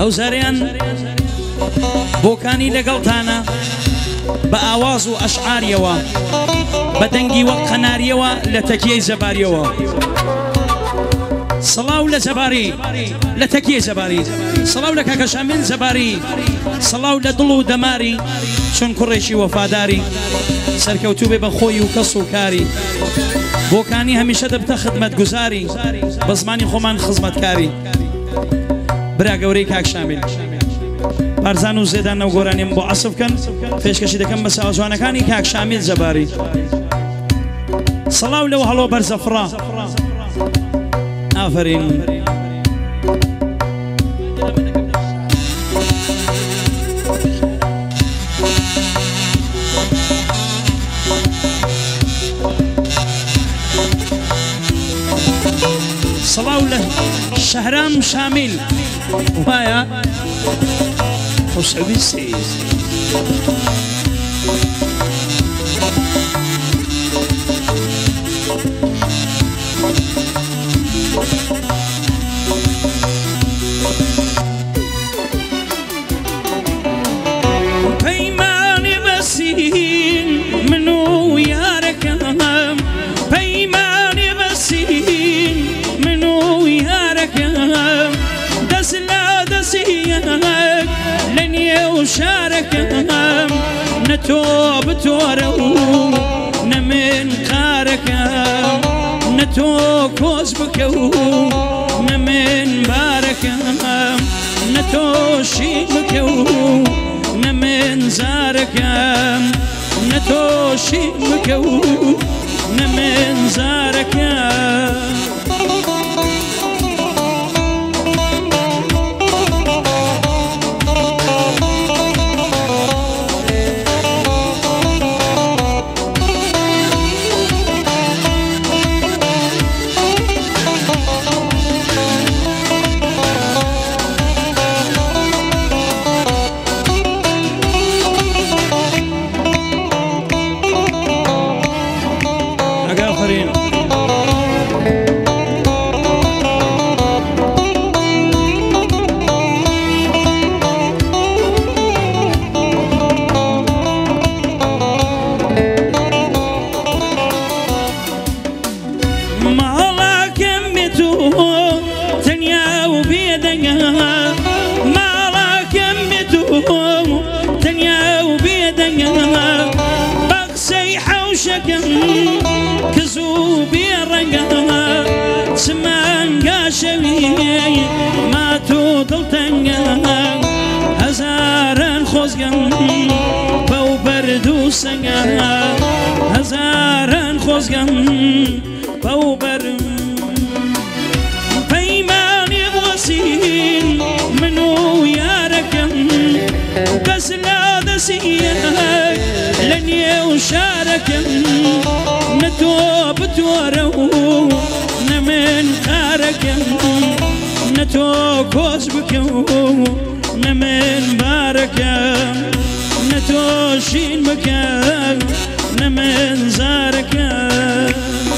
ئەو زاریان بۆکانی لەگەڵتانە بە ئاواز و ئەشعاریەوە بە دەنگی وەک قەناریەوە لە تەکیەی زەباریەوە سەڵاو لە زەباری لە تەکیەی زەباری سەڵاو لە کاکە شامیل زەباری سەڵاو لە دڵ و دەماری چون کوڕێکی وەفاداری سەرکەوتوو بێ بە خۆی و کەس و کاری بۆکانی هەمیشە دەبتە خدمەت گوزاری بە زمانی خۆمان خزمەتکاری برا گەورەی کاک شامیل بارزان و زێدان نەو گۆرانیم بۆ عەسف بکەن پێشکەشی دەکەم بە ساوەجوانەکانی کاک شامیل زەباری سەڵاو لەو هەڵۆ بەرزەفڕا ئافرین سەڵاو لە شەهرام شامیل وایە خۆشەویستی پەیمانی بەسین من و یارەکەم پەیمانی بەسین من و یارەکەم دەست لە دەستیەک لە نێو شارەکەم نە تۆ بتۆرە و نە من قارەکەم نە تۆ کۆز بکە و نە من بارەکەم نە تۆ شین بکە و نە من زارەکەم نە تۆ شین بکە و نە من زارەکەم کزوو بێڕەنگە چمانگا شەوی ماتۆ دڵتەنگە هەزاران خۆزگەم بەو بەرد و سەنگە هەزاران خۆزگەم بەو بەرد پەیمانی بوەسین من و یارەکەم دەست لە دەستیەک لە نێو شارەکەم نە تۆ بتۆرە و نە من قارەکەم نە تۆ کۆز بکە و نە من بارەکەم نە تۆ شین بکە نە من زارەکەم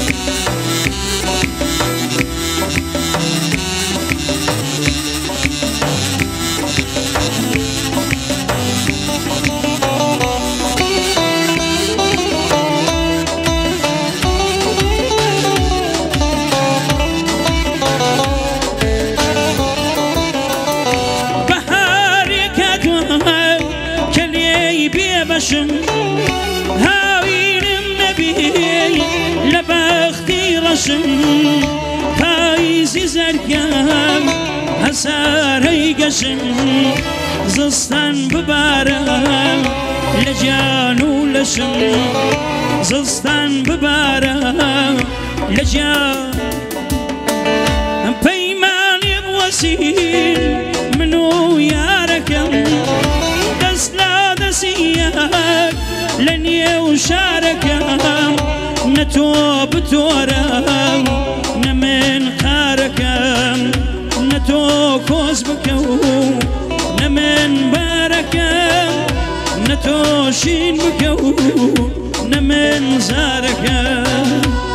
هاوینم نەبی لە بەختی ڕەشم پاییزی زەرگەم هەسارەی گەشم زستان ببارە لە گیان و لەشم زستان ببارە لە گیان پەیمانی بوەسین من و یارەکەم دەست لە دەستیەک لە نێو شارەکەم نە تۆ بتۆرە نە من قارەکەم نە تۆ کۆز بکە و نە من بارەکەم نە تۆ شین بکە و نە من زارەکەم